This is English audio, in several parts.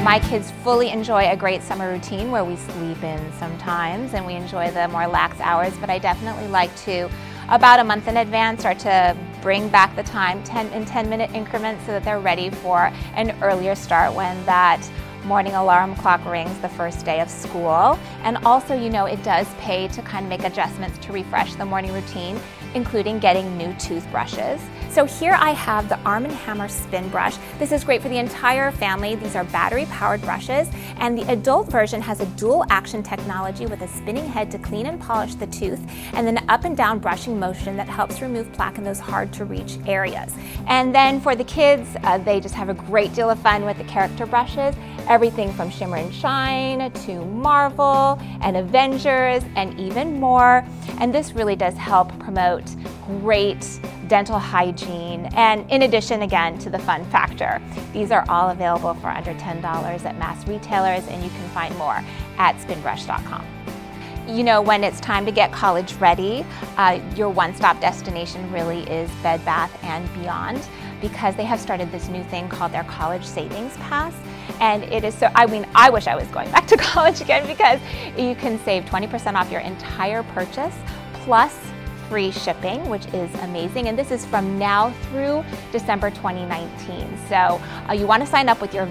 My kids fully enjoy a great summer routine where we sleep in sometimes and we enjoy the more lax hours, but I definitely like to, about a month in advance, start to bring back the time in 10-minute increments so that they're ready for an earlier start when that morning alarm clock rings the first day of school. And also, you know, it does pay to kind of make adjustments to refresh the morning routine, including getting new toothbrushes. So here I have the Arm & Hammer Spin Brush. This is great for the entire family. These are battery-powered brushes, and the adult version has a dual action technology with a spinning head to clean and polish the tooth, and then an up and down brushing motion that helps remove plaque in those hard-to-reach areas. And then for the kids, they just have a great deal of fun with the character brushes. Everything from Shimmer and Shine to Marvel and Avengers and even more. And this really does help promote great dental hygiene, and in addition, again, to the fun factor. These are all available for under $10 at mass retailers, and you can find more at spinbrush.com. You know, when it's time to get college ready, your one-stop destination really is Bed Bath & Beyond, because they have started this new thing called their College Savings Pass. And it is so, I mean, I wish I was going back to college again, because you can save 20% off your entire purchase plus free shipping, which is amazing. And this is from now through December 2019. So you want to sign up with your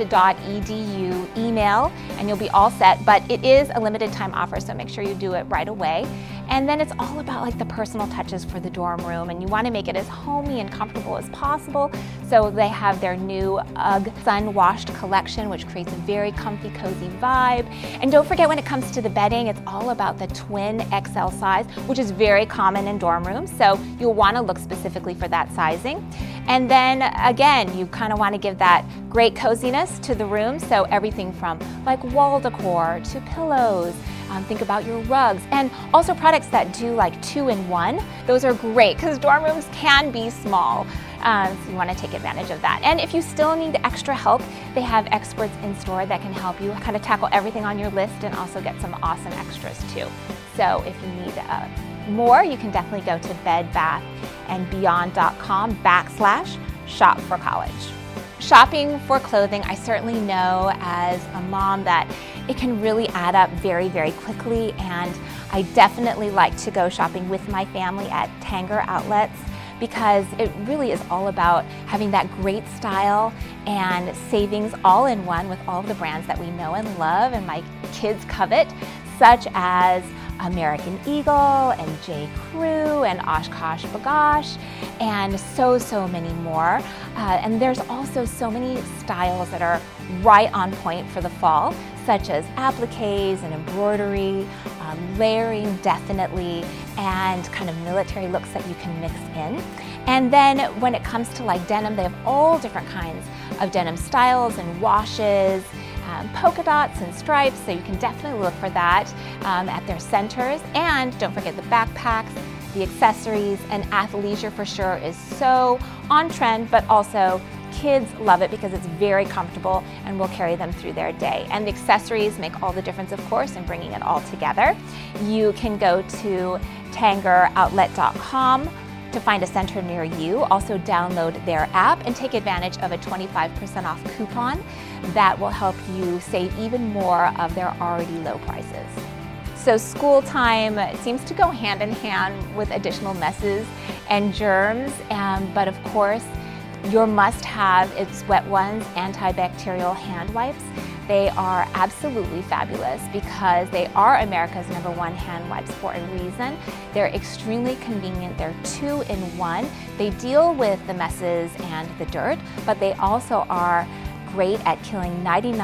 valid.edu email and you'll be all set, but it is a limited time offer, so make sure you do it right away. And then it's all about like the personal touches for the dorm room, and you want to make it as homey and comfortable as possible. So they have their new UGG Sun Washed collection, which creates a very comfy, cozy vibe. And don't forget, when it comes to the bedding, it's all about the twin XL size, which is very common in dorm rooms. So you'll want to look specifically for that sizing. And then again, you kind of want to give that great coziness to the room. So everything from like wall decor to pillows. Think about your rugs, and also products that do like 2-in-1. Those are great because dorm rooms can be small. So you want to take advantage of that. And if you still need extra help, they have experts in store that can help you kind of tackle everything on your list and also get some awesome extras too. So if you need more, you can definitely go to bedbathandbeyond.com/shop for college. Shopping for clothing, I certainly know as a mom that it can really add up very, very quickly, and I definitely like to go shopping with my family at Tanger outlets, because it really is all about having that great style and savings all in one with all of the brands that we know and love and my kids covet, such as American Eagle and J. Crew and OshKosh B'gosh and so many more. And there's also so many styles that are right on point for the fall, such as appliques and embroidery, layering definitely, and kind of military looks that you can mix in. And then when it comes to like denim, they have all different kinds of denim styles and washes, polka dots and stripes, so you can definitely look for that at their centers. And don't forget the backpacks, the accessories, and athleisure for sure is so on trend, but also kids love it because it's very comfortable and will carry them through their day. And the accessories make all the difference, of course, in bringing it all together. You can go to tangeroutlet.com to find a center near you. Also download their app and take advantage of a 25% off coupon that will help you save even more of their already low prices. So school time seems to go hand in hand with additional messes and germs, but of course, your must-have is Wet Ones antibacterial hand wipes. They are absolutely fabulous because they are America's #1 hand wipes for a reason. They're extremely convenient. They're 2-in-1. They deal with the messes and the dirt, but they also are great at killing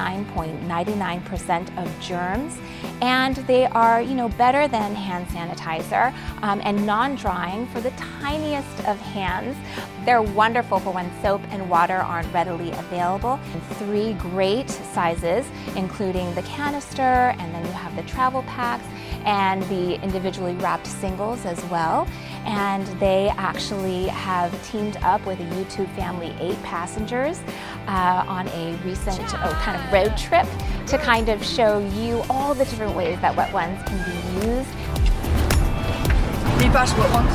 99.99% of germs, and they are, better than hand sanitizer and non-drying for the tiniest of hands. They're wonderful for when soap and water aren't readily available. In 3 great sizes, including the canister, and then you have the travel packs and the individually wrapped singles as well. And they actually have teamed up with a YouTube family, 8 passengers, on a recent kind of road trip to kind of show you all the different ways that Wet Ones can be used. Need pass Wet Ones?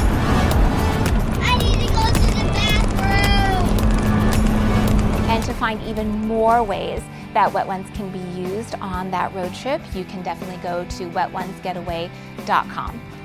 I need to go to the bathroom! And to find even more ways that Wet Ones can be used on that road trip, you can definitely go to wetonesgetaway.com.